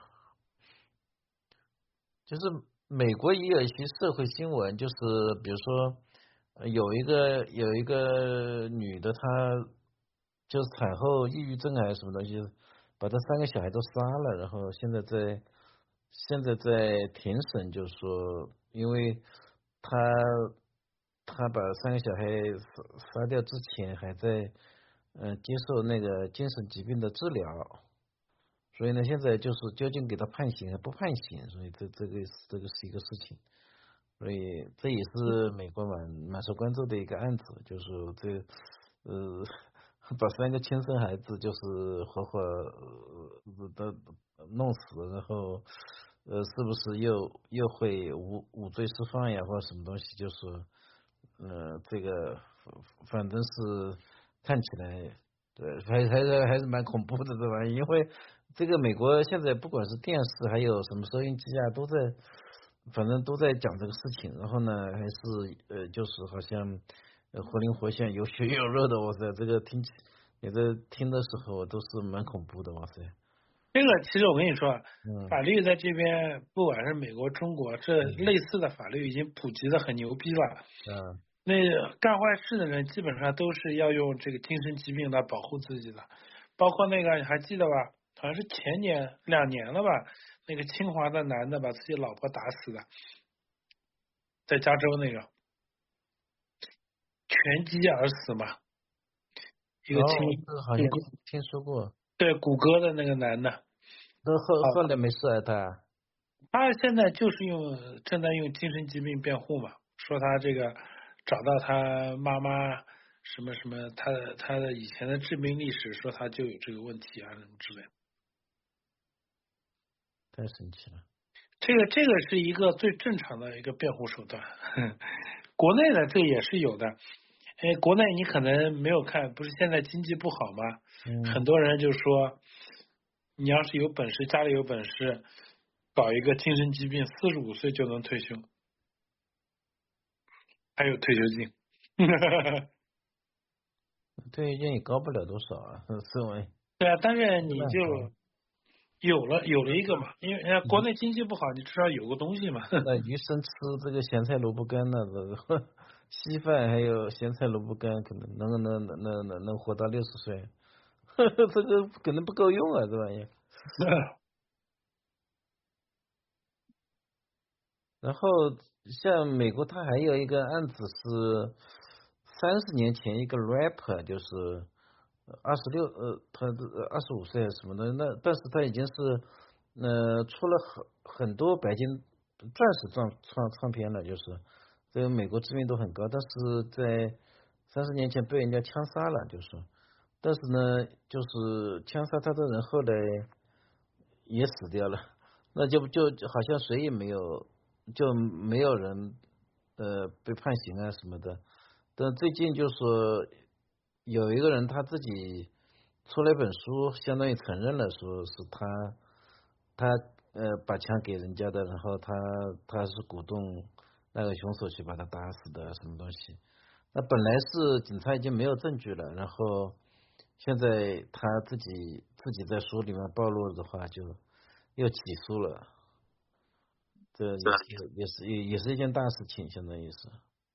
就是美国也有一些社会新闻，就是比如说有一个女的，她就是产后抑郁症还是什么东西，把她3个小孩都杀了，然后现在在庭审，就是说因为她把3个小孩杀掉之前还在接受那个精神疾病的治疗，所以呢现在就是究竟给他判刑还不判刑，所以这个是一个事情，所以这也是美国蛮受关注的一个案子，就是把3个亲生孩子就是活都弄死，然后是不是又会无罪释放呀，或者什么东西？就是这个反正是看起来对还是蛮恐怖的，对吧？因为这个美国现在不管是电视还有什么收音机啊，反正都在讲这个事情，然后呢还是就是好像活灵活现有血有肉的，哇塞，这个你在听的时候都是蛮恐怖的，哇塞。 这个其实我跟你说，法律在这边不管是美国、中国，这类似的法律已经普及的很牛逼了。那干坏事的人基本上都是要用这个精神疾病来保护自己的，包括那个你还记得吧？好像是前年2年了吧，那个清华的男的把自己老婆打死的，在加州那个拳击而死嘛，一个好像听说过。 对，谷歌的那个男的， 都后来没事啊， 他现在就是正在用精神疾病辩护嘛，说他这个找到他妈妈什么什么，他的以前的致命历史，说他就有这个问题啊什么之类的。 太神奇了。 这个是一个最正常的一个辩护手段，国内的这也是有的。国内你可能没有看，不是现在经济不好吗？很多人就说，你要是有本事，家里有本事，搞一个精神疾病，45岁就能退休，还有退休金。 退休金也高不了多少啊，是吗？ 对啊，但是你就有了一个嘛，因为国内经济不好，你至少有个东西嘛。 那余生吃这个咸菜萝卜干呢，稀饭还有咸菜萝卜干，可能能活到60岁，这个可能不够用啊，这玩意。然后像美国，他还有一个案子是30年前一个 rapper， 就是他25岁什么的，但是他已经是出了很多白金钻石唱片了，就是这个美国知名度很高，但是在30年前被人家枪杀了，就是，但是呢，就是枪杀他的人后来也死掉了，那就好像谁也没有，就没有人被判刑啊什么的。但最近就说有一个人他自己出了一本书，相当于承认了，说是他把枪给人家的，然后他是鼓动那个凶手去把他打死的什么东西。那本来是警察已经没有证据了，然后现在他自己在书里面暴露的话，就又起诉了。这也是一件大事情，相当于是。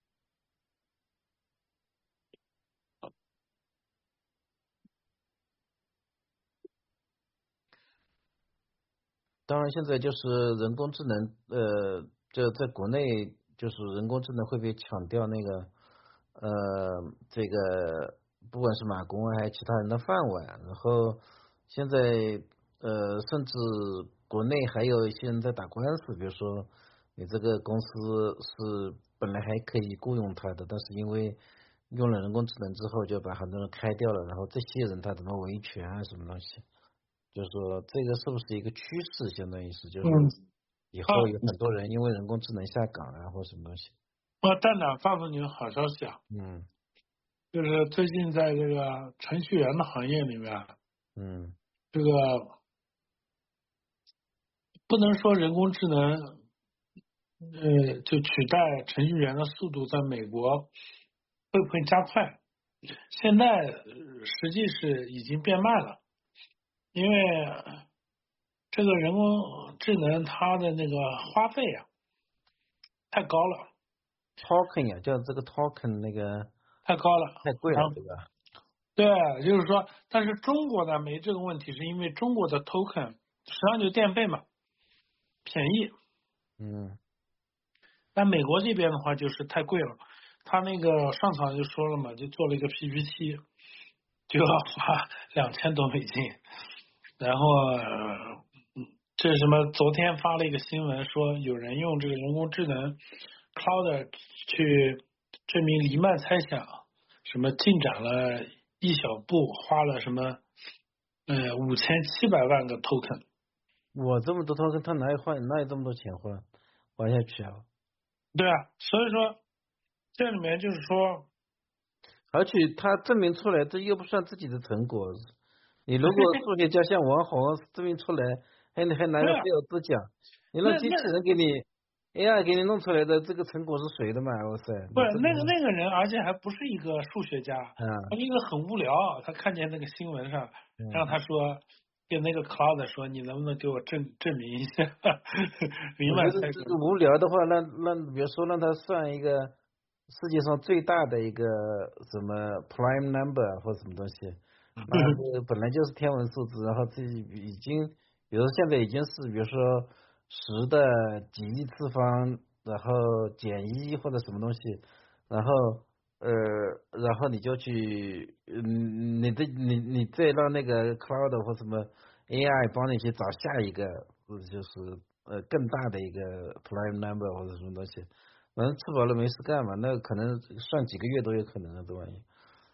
当然，现在就是人工智能，就在国内，就是人工智能会被抢掉那个，这个不管是马工啊，还是其他人的饭碗。然后现在，甚至国内还有一些人在打官司，比如说你这个公司是本来还可以雇佣他的，但是因为用了人工智能之后，就把很多人开掉了，然后这些人他怎么维权啊，什么东西？就是说，这个是不是一个趋势？相当于是，就是以后有很多人因为人工智能下岗啊，或什么东西。 我站长告诉你个好消息啊，就是最近在这个程序员的行业里面，这个不能说人工智能，就取代程序员的速度在美国会不会加快？现在实际是已经变慢了。因为这个人工智能它的那个花费啊太高了 ，token 呀，叫这个 token 那个太高了， 太贵了，对吧？ 对，就是说，但是中国呢没这个问题，是因为中国的 token 实际上就电费嘛，便宜。但美国这边的话就是太贵了，他那个上场就说了嘛，就做了一个 PPT， 就要花2000多美金。然后这是什么？昨天发了一个新闻，说有人用这个人工智能 Cloud 去证明黎曼猜想，什么进展了1小步，花了什么 5700万个 token。 我这么多 token，他哪有这么多钱花下去啊？ 对啊，所以说这里面就是说， 而且他证明出来，这又不算自己的成果。你如果数学家像王宏证明出来，还拿个菲尔兹奖，你让机器人给你 AI 给你弄出来的这个成果是谁的嘛？哇塞！ 不是那个人，而且还不是一个数学家，他一个很无聊。他看见那个新闻上，让他说跟那个 Cloud 说，你能不能给我证明一下？明白才。 这个无聊的话，比如说让他算一个世界上最大的一个什么 prime number 或什么东西，那本来就是天文数字，然后自己已经，比如说现在已经是比如说10的几亿次方，然后减1或者什么东西，然后你就去，你再让那个 cloud 或什么 AI 帮你去找下一个，就是更大的一个 prime number 或者什么东西，反正吃饱了没事干嘛，那可能算几个月都有可能的这玩意。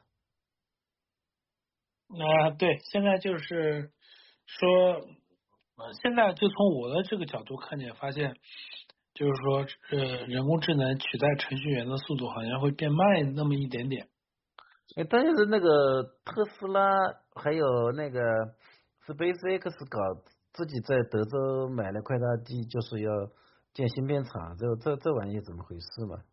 对，现在就是说，现在就从我的这个角度看见，发现就是说，人工智能取代程序员的速度好像会变慢那么一点点。 但是那个特斯拉还有那个 SpaceX 搞自己在德州买了块大地，就是要建芯片厂，这玩意怎么回事嘛？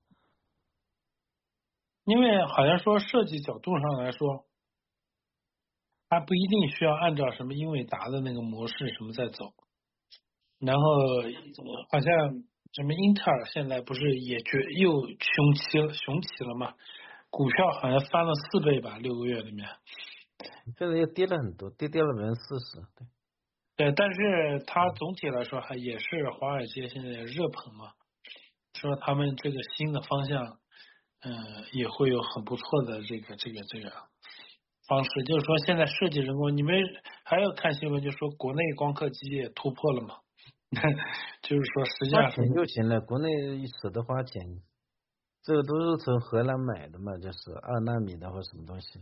因为好像说设计角度上来说，它不一定需要按照什么英伟达的那个模式什么在走，然后好像什么英特尔现在不是也又雄起了嘛，股票好像翻了4倍吧，6个月里面。 现在又跌了很多，跌了40%。 对，但是它总体来说还也是华尔街现在热捧嘛，说他们这个新的方向，也会有很不错的这个方式，就是说现在设计人工，你们还要看新闻，就说国内光刻机也突破了嘛，就是说实际上花钱就行了，国内舍得花钱，这个都是从荷兰买的嘛，就是2纳米的或什么东西，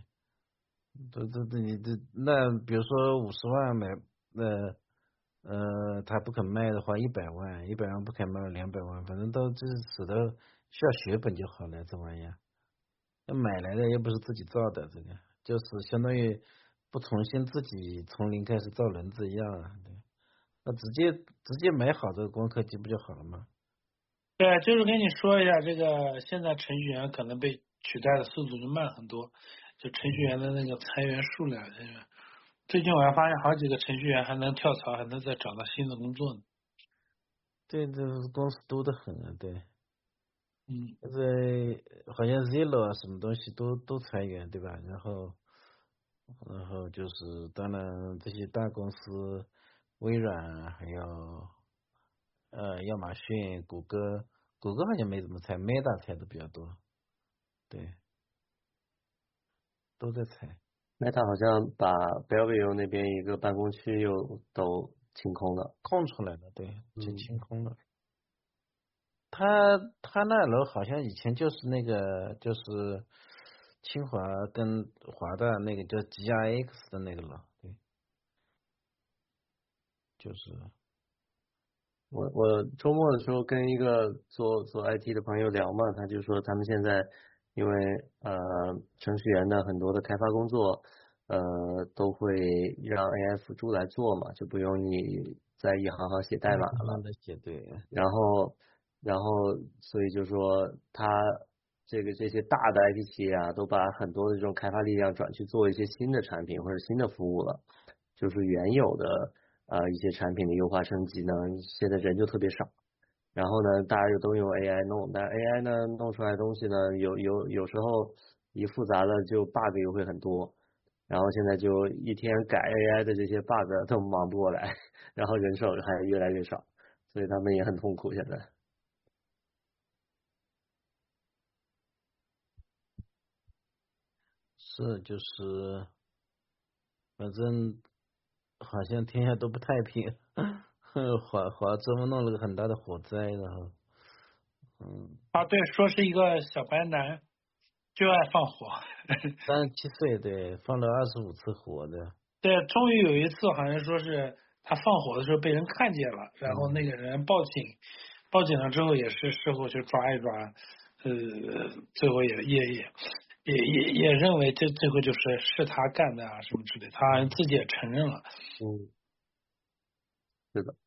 那比如说50万买，他不肯卖的话100万不肯卖200万，反正都就是舍得需要血本就好了，这玩意儿，那买来的又不是自己造的，这个就是相当于不重新自己从零开始造轮子一样啊，对，那直接买好这个光刻机不就好了吗？ 对，就是跟你说一下，这个现在程序员可能被取代的速度就慢很多，就程序员的那个裁员数量，最近我还发现好几个程序员还能跳槽，还能再找到新的工作呢。 对，这公司多得很啊，对。 现在好像 Zillow 啊，什么东西都裁员，对吧？然后就是当然这些大公司，微软还有亚马逊、谷歌好像没怎么裁，Meta 裁的比较多，对，都在裁。 Meta 好像把 Bellevue 那边一个办公区又都清空了， 空出来了，对，就清空了。他那楼好像以前就是那个就是清华跟华大那个叫 GRX 的那个楼，对，就是我周末的时候跟一个做 IT 的朋友聊嘛，他就说他们现在因为程序员的很多的开发工作都会让 AI 辅助来做嘛，就不用你再一行行写代码了。 对。 然后所以就说他这些大的 IT 企业啊，都把很多的这种开发力量转去做一些新的产品或者新的服务了，就是原有的一些产品的优化升级呢，现在人就特别少，然后呢大家又都用 AI 弄，但 AI 呢弄出来的东西呢有时候一复杂了就 bug 又会很多，然后现在就一天改 AI 的这些 bug 都忙不过来，然后人手还越来越少，所以他们也很痛苦现在。 是，就是，反正好像天下都不太平，华州弄了个很大的火灾，然后， 对，说是一个小白男就爱放火 37岁，对，放了25次火的。 对，终于有一次好像说是他放火的时候被人看见了，然后那个人报警了之后也是事后去抓一抓，最后也认为这回是他干的啊什么之类，他好像自己也承认了。 是的。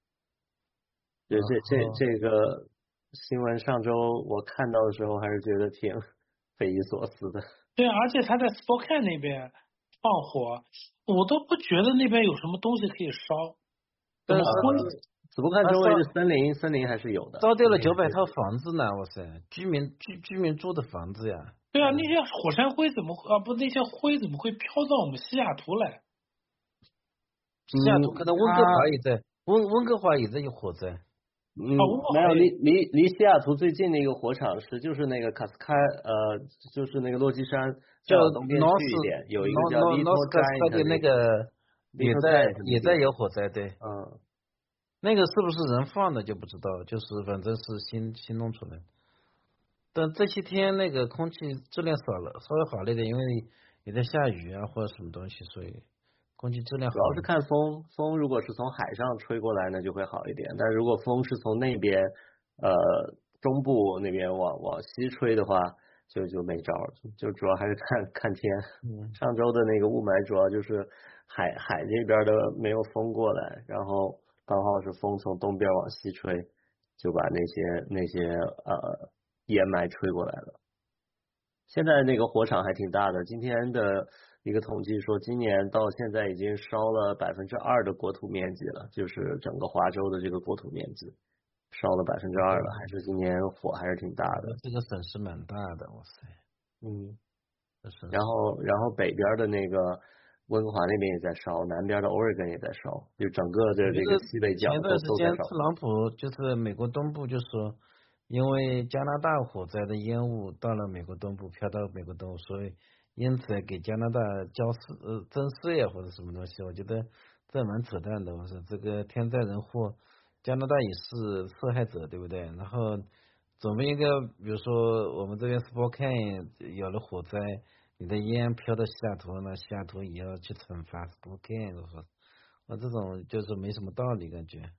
这个新闻上周我看到的时候还是觉得挺匪夷所思的。 对，而且他在 Spokane 那边放火，我都不觉得那边有什么东西可以烧。 怎么会？只不过看周围的森林还是有的。 烧掉了900套房子呢，哇塞，居民住的房子呀。 对啊，那些火山灰怎么那些灰怎么会飘到我们西雅图来？ 西雅图可能温哥华也在，温哥华也在有火灾。 没有，离西雅图最近的一个火场就是那个卡斯开，就是那个落基山叫东边去一点，有一个叫 Little Giant 的那个也在有火灾，对，那个是不是人放的就不知道，就是反正是新弄出来的。但这些天那个空气质量稍微好了一点，因为也在下雨啊或者什么东西，所以空气质量好。 主要是看风如果是从海上吹过来呢就会好一点，但如果风是从那边中部那边往西吹的话就没招，就主要还是看天。上周的那个雾霾主要就是海这边的没有风过来，然后刚好是风从东边往西吹，就把那些烟霾吹过来了。现在那个火场还挺大的，今天的一个统计说，今年到现在已经烧了2%的国土面积了，就是整个华州的这个国土面积烧了2%了，还是今年火还是挺大的。 这个损失蛮大的，哇塞。 然后北边的那个温哥华那边也在烧，南边的 Oregon 也在烧，就整个的这个西北角都在烧。 前段时间特朗普就是美国东部就说，因为加拿大火灾的烟雾到了美国东部，飘到美国东部，所以因此给加拿大征税或者什么东西，我觉得这蛮扯淡的。我说这个天灾人祸，加拿大也是受害者，对不对？然后总不应该，比如说我们这边 Spokane 有了火灾，你的烟飘到西雅图呢，西雅图也要去惩罚 Spokane，我这种就是没什么道理感觉。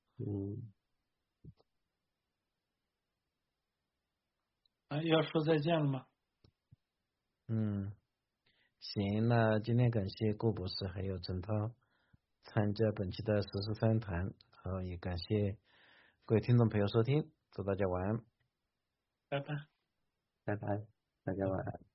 要说再见了吗？ 行，那今天感谢顾博士还有陈涛参加本期的时事三谈，然后也感谢各位听众朋友收听，祝大家晚安， 拜拜， 大家晚安。